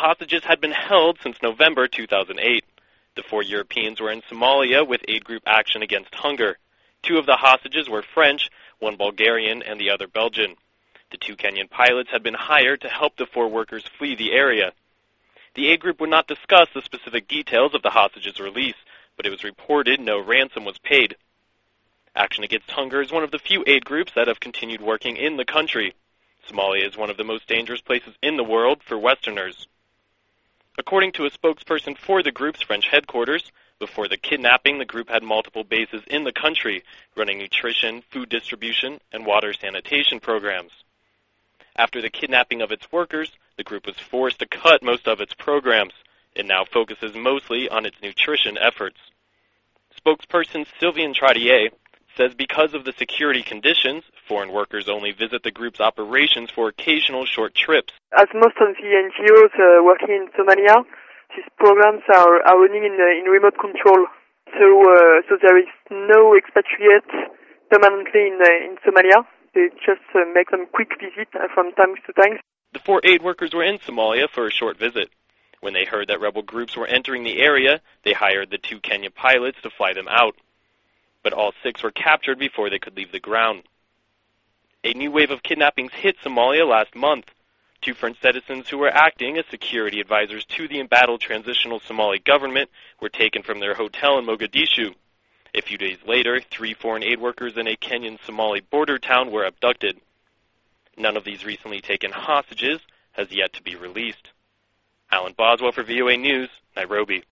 hostages had been held since November 2008. The 4 Europeans were in Somalia with aid group Action Against Hunger. 2 of the hostages were French, 1 Bulgarian, and the other Belgian. The 2 Kenyan pilots had been hired to help the 4 workers flee the area. The aid group would not discuss the specific details of the hostages' release, but it was reported no ransom was paid. Action Against Hunger is one of the few aid groups that have continued working in the country. Somalia is one of the most dangerous places in the world for Westerners. According to a spokesperson for the group's French headquarters, before the kidnapping, the group had multiple bases in the country, running nutrition, food distribution, and water sanitation programs. After the kidnapping of its workers, the group was forced to cut most of its programs. It now focuses mostly on its nutrition efforts. Spokesperson Sylvain Tradier says because of the security conditions, foreign workers only visit the group's operations for occasional short trips. As most of the NGOs working in Somalia, these programs are running in remote control. So there is no expatriate permanently in Somalia. They just make some quick visit from time to time. The 4 aid workers were in Somalia for a short visit. When they heard that rebel groups were entering the area, they hired the 2 Kenyan pilots to fly them out. But all 6 were captured before they could leave the ground. A new wave of kidnappings hit Somalia last month. 2 French citizens who were acting as security advisors to the embattled transitional Somali government were taken from their hotel in Mogadishu. A few days later, 3 foreign aid workers in a Kenyan-Somali border town were abducted. None of these recently taken hostages has yet to be released. Alan Boswell for VOA News, Nairobi.